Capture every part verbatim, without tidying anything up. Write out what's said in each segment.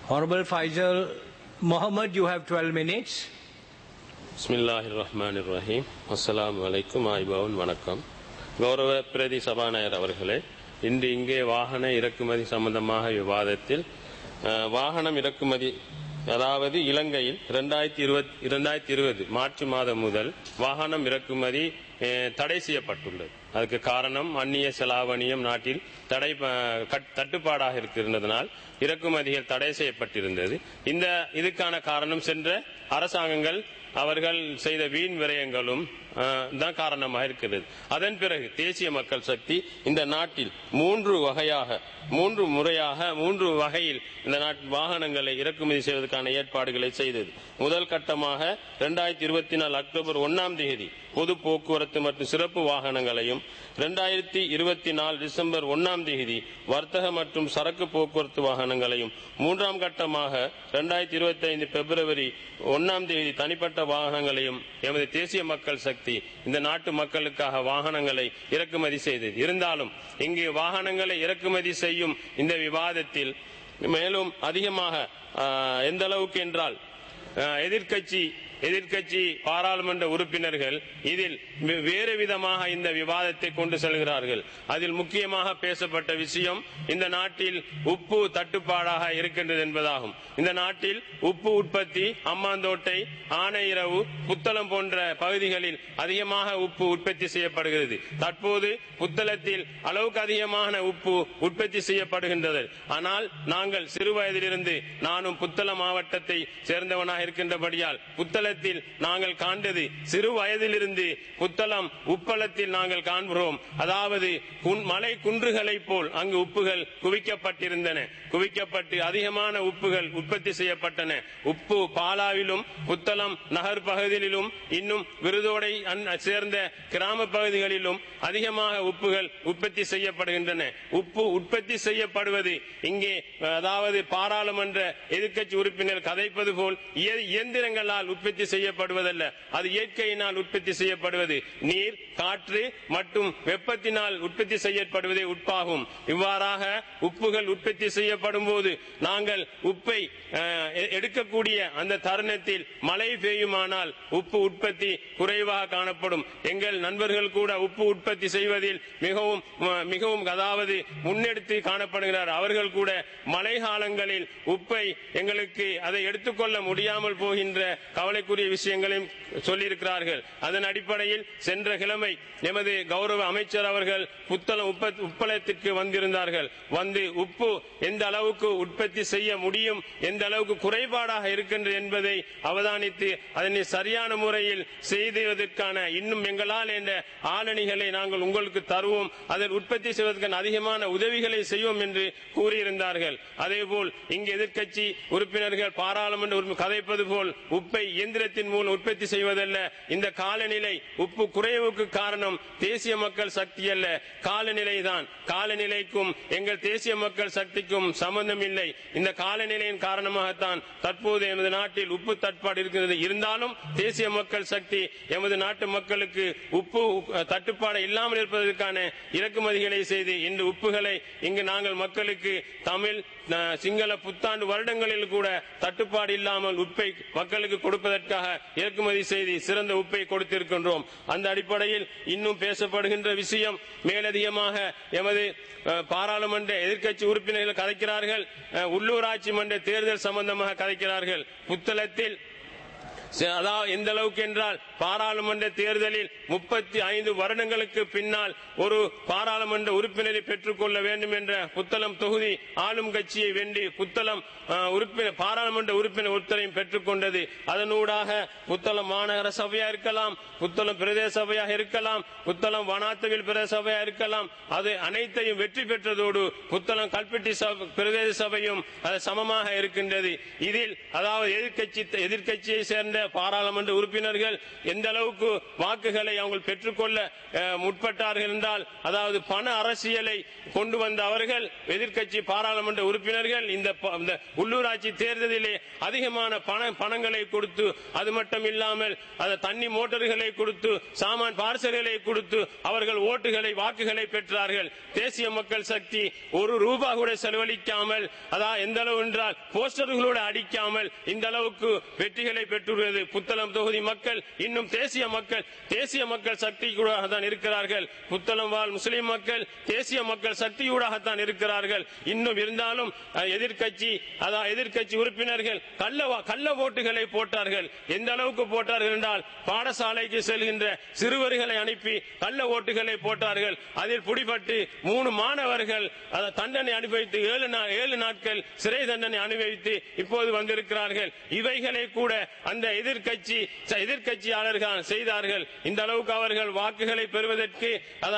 Honorable Faisal Mohammed, you have twelve minutes. Bismillahirrahmanirrahim. Assalamu alaikum. Aibawun வணக்கம். கௌரவ பிரதி சபாநாயகர் அவர்களே, இன்று இங்கே வாகன இறக்குமதி சம்பந்தமாக விவாதத்தில் வாகனம் இறக்குமதி, அதாவது இலங்கையில் இரண்டாயிரத்தி இருபது இரண்டாயிரத்தி இருபது மார்ச் மாதம் முதல் வாகனம் இறக்குமதி தடை செய்யப்பட்டுள்ளது. அதுக்கு காரணம் அந்நிய செலாவணியம் நாட்டில் தடை தட்டுப்பாடாக இருக்கின்றதனால் இறக்குமதிகள் தடை செய்யப்பட்டிருந்தது. இந்த இதுக்கான காரணம் சென்ற அரசாங்கங்கள் அவர்கள் செய்த வீண் விரயங்களும் தான் காரணமாக இருக்கிறது. அதன் பிறகு தேசிய மக்கள் சக்தி இந்த நாட்டில் மூன்று வகையாக மூன்று முறையாக மூன்று வகையில் இந்த நாட்டில் வாகனங்களை இறக்குமதி செய்வதற்கான ஏற்பாடுகளை செய்தது. முதல் கட்டமாக இரண்டாயிரத்தி இருபத்தி நாலு அக்டோபர் ஒன்னாம் தேதி பொது போக்குவரத்து மற்றும் சிறப்பு வாகனங்களையும், இரண்டாயிரத்தி இருபத்தி நாலு டிசம்பர் ஒன்னாம் தேதி வர்த்தக மற்றும் சரக்கு போக்குவரத்து வாகனங்களையும், மூன்றாம் கட்டமாக இரண்டாயிரத்தி இருபத்தி ஐந்து பிப்ரவரி ஒன்னாம் தேதி தனிப்பட்ட வாகனங்களையும் எமது தேசிய மக்கள் சக்தி இந்த நாட்டு மக்களுக்காக வாகனங்களை இறக்குமதி செய்தது. இருந்தாலும் இங்கு வாகனங்களை இறக்குமதி செய்யும் இந்த விவாதத்தில் மேலும் அதிகமாக எந்த அளவுக்கு என்றால் எதிர்கட்சி எதிர்கட்சி பாராளுமன்ற உறுப்பினர்கள் இதில் வேறு விதமாக இந்த விவாதத்தை கொண்டு செல்கிறார்கள். அதில் முக்கியமாக பேசப்பட்ட விஷயம் இந்த நாட்டில் உப்பு தட்டுப்பாடாக இருக்கின்றது என்பதாகும். இந்த நாட்டில் உப்பு உற்பத்தி அம்மாந்தோட்டை, ஆனையிறவு, புத்தளம் போன்ற பகுதிகளில் அதிகமாக உப்பு உற்பத்தி செய்யப்படுகிறது. தற்போது புத்தளத்தில் அளவுக்கு அதிகமான உப்பு உற்பத்தி செய்யப்படுகின்றது. ஆனால் நாங்கள் சிறு வயதிலிருந்து நானும் புத்தளம் மாவட்டத்தை சேர்ந்தவனாக இருக்கின்றபடியால் புத்தள நாங்கள் காண்பது சிறு வயதிலிருந்து புத்தளம் உப்பளத்தில் நாங்கள் காண்கிறோம். அதாவது மலை குன்றுகளை போல் அங்கு உப்புகள் குவிக்கப்பட்டிருந்தன. குவிக்கப்பட்டு அதிகமான உப்புகள் உற்பத்தி செய்யப்பட்டன. உப்பு பாலாவிலும் புத்தளம் நகர் பகுதியிலும் இன்னும் விருதோடை சேர்ந்த கிராம பகுதிகளிலும் அதிகமாக உப்புகள் உற்பத்தி செய்யப்படுகின்றன. உப்பு உற்பத்தி செய்யப்படுவது இங்கே அதாவது பாராளுமன்ற எதிர்க்கட்சி உறுப்பினர் கதைப்பது போல் இயந்திரங்களால் உற்பத்தி செய்யப்படுவதல்ல, அது இயற்கையினால் உற்பத்தி செய்யப்படுவது. நீர், காற்று மற்றும் வெப்பத்தினால் உற்பத்தி செய்யப்படுவதே உப்பாகும். இவ்வாறாக உப்புகள் உற்பத்தி செய்யப்படும் போது நாங்கள் உப்பை எடுக்கக்கூடிய அந்த தருணத்தில் மழை பெய்யுமானால் உப்பு உற்பத்தி குறைவாக காணப்படும். எங்கள் நண்பர்கள் கூட உப்பு உற்பத்தி செய்வதில் மிகவும் மிகவும் அதாவது முன்னெடுத்து காணப்படுகிறார். அவர்கள் கூட மழை காலங்களில் உப்பை எங்களுக்கு அதை எடுத்துக்கொள்ள முடியாமல் போகின்ற கவலைக்குரிய விஷயங்களையும் சொல்லியிருக்கிறார்கள். அதன் அடிப்படையில் சென்ற கிழமை எமது கௌரவ அமைச்சர் அவர்கள் புத்தளம் உப்பளத்திற்கு வந்திருந்தார்கள். வந்து உப்பு எந்த அளவுக்கு உற்பத்தி செய்ய முடியும், எந்த அளவுக்கு குறைபாடாக இருக்கின்றது என்பதை அவதானித்து அதனை சரியான முறையில் செய்வதற்கான இன்னும் எங்களால் என்ற ஆளணிகளை நாங்கள் உங்களுக்கு தருவோம், அதை உற்பத்தி செய்வதற்கான அதிகமான உதவிகளை செய்வோம் என்று கூறியிருந்தார்கள். அதேபோல் இங்கு எதிர்க்கட்சி உறுப்பினர்கள் பாராளுமன்ற கதைப்பது போல் உப்பை இயந்திரத்தின் மூலம் உற்பத்தி செய்வதல்ல. இந்த காலநிலை உப்பு குறைவுக்கு காரணம் தேசிய மக்கள் சக்தி அல்ல, காலநிலை தான். காலநிலைக்கும் எங்கள் தேசிய மக்கள் சக்திக்கும் சம்பந்தம் இல்லை. இந்த காலநிலையின் காரணமாகத்தான் தற்போது எமது நாட்டில் உப்பு தட்டுப்பாடு இருக்கிறது. இருந்தாலும் தேசிய மக்கள் சக்தி எமது நாட்டு மக்களுக்கு உப்பு தட்டுப்பாடு இல்லாமல் இருப்பதற்கான இறக்குமதிகளை செய்து இன்று உப்புகளை இங்கு நாங்கள் மக்களுக்கு தமிழ் சிங்கள புத்தாண்டு வருடங்களில் கூட தட்டுப்பாடு இல்லாமல் உப்பை மக்களுக்கு கொடுப்பதற்காக இறக்குமதி செய்து சிறந்த உப்பை கொடுத்திருக்கின்றோம். அந்த அடிப்படையில் இன்னும் பேசப்படுகின்ற விஷயம் மேலதிகமாக எமது பாராளுமன்ற எதிர்க்கட்சி உறுப்பினர்கள் கதைக்கிறார்கள். உள்ளூராட்சி மன்ற தேர்தல் சம்பந்தமாக கதைக்கிறார்கள். புத்தளத்தில் அதாவது எந்த அளவுக்கு என்றால் பாராளுமன்ற தேர்தலில் முப்பத்தி ஐந்து வருடங்களுக்கு பின்னால் ஒரு பாராளுமன்ற உறுப்பினரை பெற்றுக் கொள்ள வேண்டும் என்ற புத்தளம் தொகுதி ஆளும் கட்சியை வென்றி புத்தளம் உறுப்பினர் பாராளுமன்ற உறுப்பினர் உத்தரவையும் பெற்றுக் கொண்டது. அதனூடாக புத்தளம் மாநகர சபையா இருக்கலாம், புத்தளம் பிரதேச சபையாக இருக்கலாம், புத்தளம் வனாத்தவில் பிரதேச சபையா இருக்கலாம், அது அனைத்தையும் வெற்றி பெற்றதோடு புத்தளம் கல்பெட்டி பிரதேச சபையும் சமமாக இருக்கின்றது. இதில் அதாவது எதிர்கட்சி எதிர்கட்சியை சேர்ந்த பாராளுமன்ற உறுப்பினர்கள் எந்த அளவுக்கு வாக்குகளை அவங்க பெற்றுக்கொள்ள முற்பட்டார்கள் என்றால், அதாவது பண அரசியலை கொண்டு வந்த அவர்கள் எதிர்க்கட்சி பாராளுமன்ற உறுப்பினர்கள் இந்த உள்ளூராட்சி தேர்தலிலே அதிகமான பண பணங்களை கொடுத்து, அது மட்டும் இல்லாமல் தண்ணி மோட்டர்களை கொடுத்து, சாமான் பார்சல்களை கொடுத்து அவர்கள் ஓட்டுகளை வாக்குகளை பெற்றார்கள். தேசிய மக்கள் சக்தி ஒரு ரூபா கூட செலவழிக்காமல், அதாவது எந்த அளவு என்றால் போஸ்டர்களோடு அடிக்காமல் இந்த அளவுக்கு வெற்றிகளை பெற்றுள்ளது. புத்தளம் தொகுதி மக்கள் இன்னும் தேசிய மக்கள் தேசிய மக்கள் சக்தியூடாகத்தான் இருக்கிறார்கள். புத்தளம் வாழ் முஸ்லிம் மக்கள் தேசிய மக்கள் சக்தியூடாகத்தான் இருக்கிறார்கள். இன்னும் இருந்தாலும் எதிர்கட்சி அதாவது எதிர்கட்சி உறுப்பினர்கள் கள்ள கள்ள ஓட்டுகளை போட்டார்கள். எந்த அளவுக்கு போட்டார்கள் என்றால், பாடசாலைக்கு செல்கின்ற சிறுவர்களை அனுப்பி கள்ள ஓட்டுகளை போட்டார்கள். அதில் பிடிபட்டு மூணு மாணவர்கள் தண்டனை அனுபவித்து ஏழு ஏழு நாட்கள் சிறை தண்டனை அனுபவித்து இப்போது வந்திருக்கிறார்கள். இவைகளை கூட அந்த எதிர்கட்சி எதிர்கட்சியாளர்கள் செய்தார்கள். இந்த அளவுக்கு அவர்கள் வாக்குகளை பெறுவதற்கு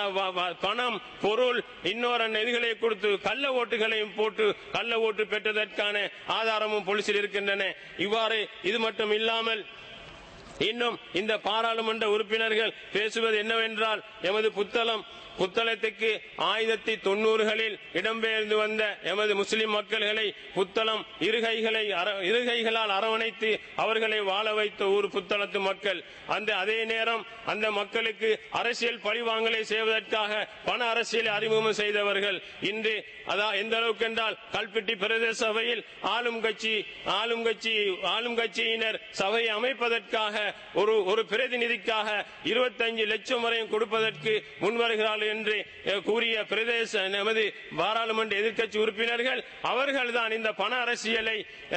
பணம், பொருள், இன்னொரு எதிர்களை கொடுத்து கள்ள ஓட்டுகளையும் போட்டு கள்ள ஓட்டு பெற்றதற்கான ஆதாரமும் போலீசில் இருக்கின்றன. இவ்வாறு இது மட்டும் இல்லாமல் இன்னும் இந்த பாராளுமன்ற உறுப்பினர்கள் பேசுவது என்னவென்றால், எமது புத்தளம் புத்தளத்துக்கு ஆயிரத்தி தொண்ணூறுகளில் இடம்பெயர்ந்து வந்த எமது முஸ்லிம் மக்கள்களை புத்தளம் இருகைகளை இருகைகளால் அரவணைத்து அவர்களை வாழ வைத்த ஊர் புத்தளத்து மக்கள். அந்த அதே நேரம் அந்த மக்களுக்கு அரசியல் பழிவாங்கலை செய்வதற்காக பண அரசியலை அறிமுகம் செய்தவர்கள். இன்று அதான் எந்த அளவுக்கு என்றால், கல்பிட்டி பிரதேச சபையில் ஆளும் கட்சி ஆளும் கட்சி ஆளும் கட்சியினர் சபையை அமைப்பதற்காக ஒரு ஒரு பிரதிநிதிக்காக இருபத்தஞ்சு லட்சம் வரையும் கொடுப்பதற்கு முன்வருகிறார்கள் என்று கூறிய பிரதேச நமது பாராளுமன்ற எதிர்க்கட்சி உறுப்பினர்கள் அவர்கள் தான் இந்த பண அரசியலை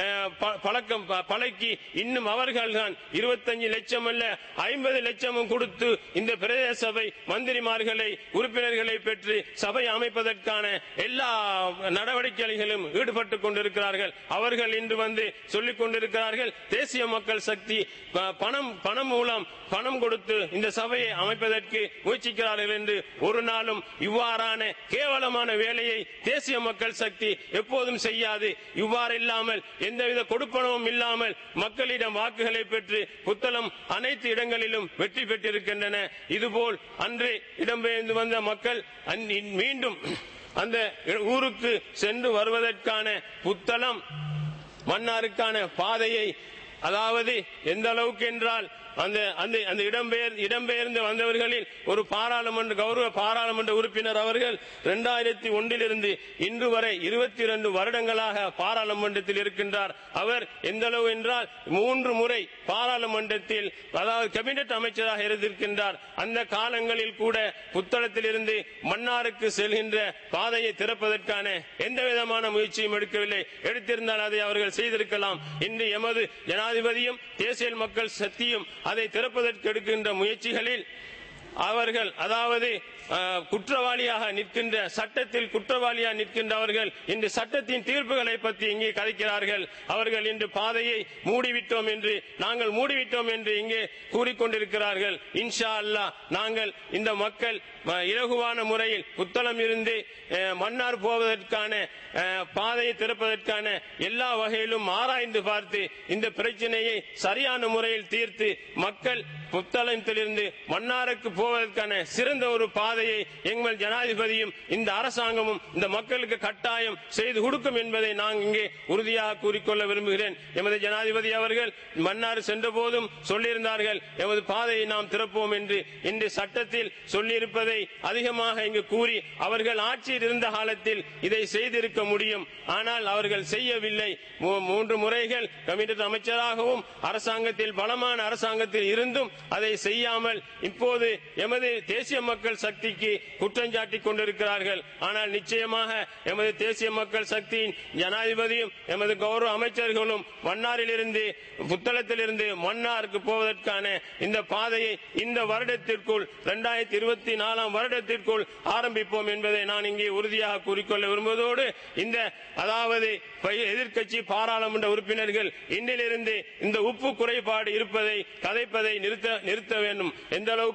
பழக்கம் பழக்கி இன்னும் அவர்கள் தான் இருபத்தஞ்சு லட்சம் அல்ல ஐம்பது லட்சமும் கொடுத்து இந்த பிரதேச சபை மந்திரிமார்களை உறுப்பினர்களை பெற்று சபை அமைப்பதற்கான எல்லா நடவடிக்கைகளிலும் ஈடுபட்டுக் கொண்டிருக்கிறார்கள். அவர்கள் இன்று வந்து சொல்லிக் கொண்டிருக்கிறார்கள், தேசிய மக்கள் சக்தி பணம் பணம் மூலம் பணம் கொடுத்து இந்த சபையை அமைப்பதற்கு முயற்சிக்கிறார்கள் என்று. ஒரு நாளும் இவ்வாறான கேவலமான வேலையை தேசிய மக்கள் சக்தி எப்போதும் செய்யாது. இவ்வாறு இல்லாமல் எந்தவித கொடுப்பனவும் இல்லாமல் மக்களிடம் வாக்குகளை பெற்று புத்தளம் அனைத்து இடங்களிலும் வெற்றி பெற்றிருக்கின்றன. இதுபோல் அன்று இடம்பெயர்ந்து வந்த மக்கள் மீண்டும் அந்த ஊருக்கு சென்று வருவதற்கான புத்தளம் மன்னாருக்கான பாதையை, அதாவது எந்த அளவுக்கு என்றால் அந்த அந்த இடம்பெயர் இடம்பெயர்ந்து வந்தவர்களில் ஒரு பாராளுமன்ற கௌரவ பாராளுமன்ற உறுப்பினர் அவர்கள் இரண்டாயிரத்தி ஒன்றிலிருந்து இன்று வரை இருபத்தி இரண்டு வருடங்களாக பாராளுமன்றத்தில் இருக்கின்றார். அவர் எந்த அளவு என்றால் மூன்று முறை பாராளுமன்றத்தில் அதாவது கேபினெட் அமைச்சராக இருந்திருக்கின்றார். அந்த காலங்களில் கூட புத்தளத்தில் இருந்து மன்னாருக்கு செல்கின்ற பாதையை திறப்பதற்கான எந்த விதமான முயற்சியும் எடுக்கவில்லை. எடுத்திருந்தால் அதை அவர்கள் செய்திருக்கலாம். இன்று எமது ஜனாதிபதியும் தேசிய மக்கள் சக்தியும் அதை திறப்பதற்கு எடுக்கின்ற முயற்சிகளில் அவர்கள் அதாவது குற்றவாளியாக நிற்கின்ற சட்டத்தில் குற்றவாளியாக நிற்கின்றவர்கள் இன்று சட்டத்தின் தீர்ப்புகளை பற்றி இங்கே கதைக்கிறார்கள். அவர்கள் இன்று பாதையை மூடிவிட்டோம் என்று நாங்கள் மூடிவிட்டோம் என்று இங்கே கூறிக்கொண்டிருக்கிறார்கள். இன்ஷா அல்லாஹ் நாங்கள் இந்த மக்கள் இலகுவான முறையில் புத்தளம் இருந்து மன்னார் போவதற்கான பாதையை திறப்பதற்கான எல்லா வகையிலும் ஆராய்ந்து பார்த்து இந்த பிரச்சனையை சரியான முறையில் தீர்த்து மக்கள் புத்தளத்திலிருந்து மன்னாருக்கு போவதற்கான சிறந்த ஒரு பாதையை எங்கள் ஜனாதிபதியும் இந்த அரசாங்கமும் இந்த மக்களுக்கு கட்டாயம் செய்து கொடுக்கும் என்பதை நான் இங்கே உறுதியாக கூறிக்கொள்ள விரும்புகிறேன். எமது ஜனாதிபதி அவர்கள் மன்னார் சென்ற போதும் சொல்லியிருந்தார்கள், எமது பாதையை நாம் திறப்போம் என்று. இன்று சட்டத்தில் சொல்லியிருப்பதை அதிகமாக இங்கு கூறி அவர்கள் ஆட்சியில் இருந்த காலத்தில் இதை செய்திருக்க முடியும். ஆனால் அவர்கள் செய்யவில்லை. மூன்று முறைகள் கமிட்டி அமைச்சராகவும் அரசாங்கத்தில் பலமான அரசாங்கத்தில் இருந்தும் அதை செய்யாமல் இப்போது எமது தேசிய மக்கள் சக்திக்கு குற்றஞ்சாட்டிக் கொண்டிருக்கிறார்கள். ஆனால் நிச்சயமாக எமது தேசிய மக்கள் சக்தியின் ஜனாதிபதியும் எமது கௌரவ அமைச்சர்களும் மன்னாரில் இருந்து புத்தளத்தில் இருந்து மன்னாருக்கு போவதற்கான இந்த பாதையை இந்த வருடத்திற்குள் இரண்டாயிரத்தி இருபத்தி நாலாம் வருடத்திற்குள் ஆரம்பிப்போம் என்பதை நான் இங்கே உறுதியாக கூறிக்கொள்ள விரும்புவதோடு, இந்த அதாவது எதிர்க்கட்சி பாராளுமன்ற உறுப்பினர்கள் இன்றிலிருந்து இந்த உப்பு குறைபாடு இருப்பதை கதைப்பதை நிறுத்த நிறுத்த வேண்டும். எந்த அளவுக்கு அந்த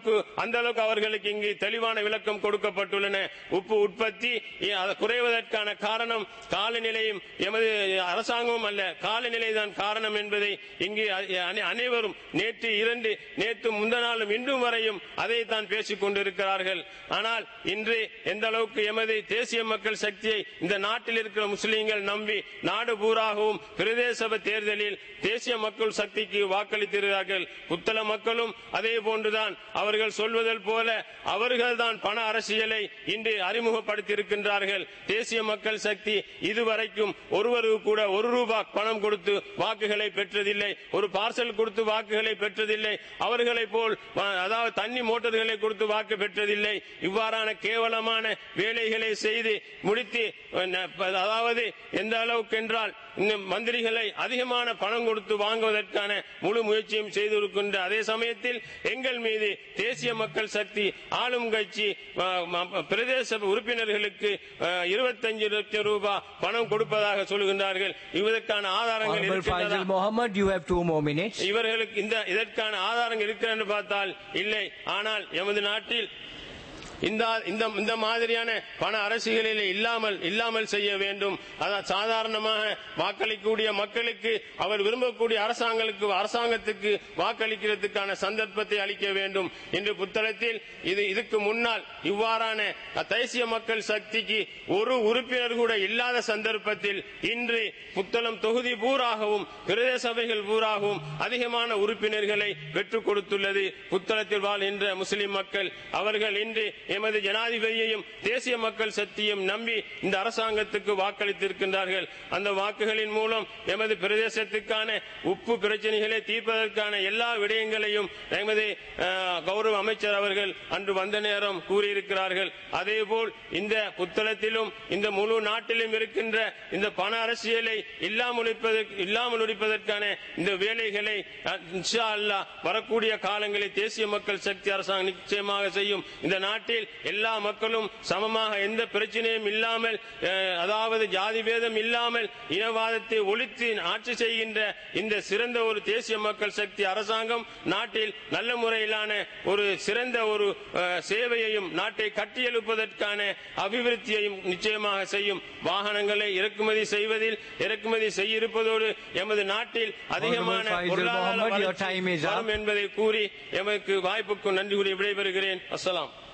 அந்த அளவுக்கு அவர்களுக்கு இங்கு தெளிவான விளக்கம் கொடுக்கப்பட்டுள்ளன. உப்பு உற்பத்தி குறைவதற்கான காரணம் காலநிலையும் எமது அரசாங்கமும் அல்ல, காலநிலைதான் காரணம் என்பதை இங்கு அனைவரும் நேற்று இரண்டு நேற்று முந்த நாளும் இன்றும் வரையும் அதைத்தான் பேசிக் கொண்டிருக்கிறார்கள். ஆனால் இன்று எந்த அளவுக்கு எமது தேசிய மக்கள் சக்தியை இந்த நாட்டில் இருக்கிற முஸ்லீம்கள் நம்பி நாடு பூராகவும் பிரதேச தேர்தலில் தேசிய மக்கள் சக்திக்கு வாக்களித்திருக்கிறார்கள். புத்தள மக்களும் அதே போன்றுதான் அவர்கள் சொல்வதல் போல அவர்கள்தான் பண அரசியலை இன்று அறிமுகப்படுத்தியிருக்கின்றார்கள். தேசிய மக்கள் சக்தி இதுவரைக்கும் ஒருவருக்கு கூட ஒரு ரூபாய் பணம் கொடுத்து வாக்குகளை பெற்றதில்லை, ஒரு பார்சல் கொடுத்து வாக்குகளை பெற்றதில்லை, அவர்களை போல் அதாவது தண்ணி மோட்டர்களை கொடுத்து வாக்கு பெற்றதில்லை. இவ்வாறான கேவலமான வேலைகளை செய்து முடித்து அதாவது எந்த அளவுக்கு என்றால் மந்திரிகளை அதிகமான பணம் கொடுத்து வாங்குவதற்கான முழு முயற்சியும் செய்திருக்கின்ற அதே சமயத்தில் எங்கள் மீது தேசிய மக்கள் சக்தி ஆளும் கட்சி பிரதேச உறுப்பினர்களுக்கு இருபத்தஞ்சு லட்சம் ரூபாய் பணம் கொடுப்பதாக சொல்கின்றார்கள். இதற்கான ஆதாரங்கள் இவர்களுக்கு இந்த இதற்கான ஆதாரங்கள் இருக்கிறது பார்த்தால் இல்லை. ஆனால் எமது நாட்டில் இந்த இந்த மாதிரியான பண அரசியலில் இல்லாமல் இல்லாமல் செய்ய வேண்டும். அதான் சாதாரணமாக வாக்களிக்கக்கூடிய மக்களுக்கு அவர் விரும்பக்கூடிய அரசாங்கங்களுக்கு அரசாங்கத்துக்கு வாக்களிக்கிறதுக்கான சந்தர்ப்பத்தை அளிக்க வேண்டும் என்று புத்தளத்தில் இது இதுக்கு முன்னால் இவ்வாறான தேசிய மக்கள் சக்திக்கு ஒரு உறுப்பினர் கூட இல்லாத சந்தர்ப்பத்தில் இன்று புத்தளம் தொகுதி பூராகவும் பிரதேச சபைகள் பூராகவும் அதிகமான உறுப்பினர்களை பெற்றுக் கொடுத்துள்ளது புத்தளத்தில் வாழ்கின்ற முஸ்லிம் மக்கள். அவர்கள் இன்று எமது ஜனாதிபதியையும் தேசிய மக்கள் சக்தியையும் நம்பி இந்த அரசாங்கத்துக்கு வாக்களித்திருக்கின்றார்கள். அந்த வாக்குகளின் மூலம் எமது பிரதேசத்துக்கான உப்பு பிரச்சனைகளை தீர்ப்பதற்கான எல்லா விடயங்களையும் எமது கௌரவ அமைச்சர் அவர்கள் அன்று வந்த நேரம் கூறியிருக்கிறார்கள். அதேபோல் இந்த புத்தளத்திலும் இந்த முழு நாட்டிலும் இருக்கின்ற இந்த பண அரசியலை இல்லாமல் இல்லாமல் ஒழிப்பதற்கான இந்த வேலைகளை இன்ஷா அல்லாஹ் வரக்கூடிய காலங்களில் தேசிய மக்கள் சக்தி அரசாங்கம் நிச்சயமாக செய்யும். இந்த நாட்டில் எல்லா மக்களும் சமமாக எந்த பிரச்சனையும் இல்லாமல் அதாவது ஜாதி பேதம் இல்லாமல் இனவாதத்தை ஒழித்து ஆட்சி செய்கின்ற இந்த சிறந்த ஒரு தேசிய மக்கள் சக்தி அரசாங்கம் நாட்டில் நல்ல முறையிலான ஒரு சிறந்த ஒரு சேவையையும் நாட்டை கட்டியெழுப்பதற்கான அபிவிருத்தியையும் நிச்சயமாக செய்யும். வாகனங்களை இறக்குமதி செய்வதில் இறக்குமதி செய்ய இருப்பதோடு எமது நாட்டில் அதிகமான பொருளாதார வளர்ச்சி வரும் என்பதை கூறி எமக்கு வாய்ப்புக்கு நன்றி கூறி விடைபெறுகிறேன். அஸ்ஸலாம்.